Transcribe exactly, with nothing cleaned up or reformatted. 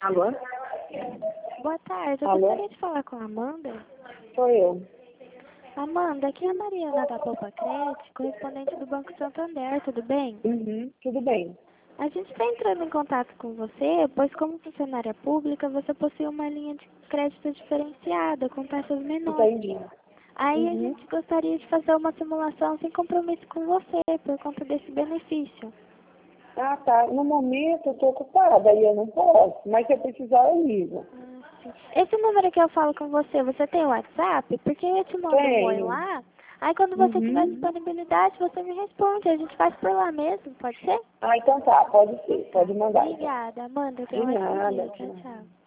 Alô? Boa tarde, eu Alô? gostaria de falar com a Amanda. Sou eu. Amanda, aqui é a Mariana da Poupa Crédito, correspondente do Banco Santander, tudo bem? Uhum, tudo bem. A gente está entrando em contato com você, pois como funcionária pública, você possui uma linha de crédito diferenciada, com taxas menores. Entendi. Aí a Uhum. gente gostaria de fazer uma simulação sem compromisso com você, por conta desse benefício. Ah, tá. No momento eu tô ocupada e eu não posso, mas se eu precisar eu ligo. Ah, sim. Esse número que eu falo com você, você tem WhatsApp? Porque eu te mando um oi Tenho. lá, aí quando você tiver Uhum. disponibilidade, você me responde, a gente faz por lá mesmo, pode ser? Ah, então tá, pode ser. Tá. Pode mandar então. Obrigada, Amanda, De tenha um ótimo nada, dia. Tchau, tchau. tchau.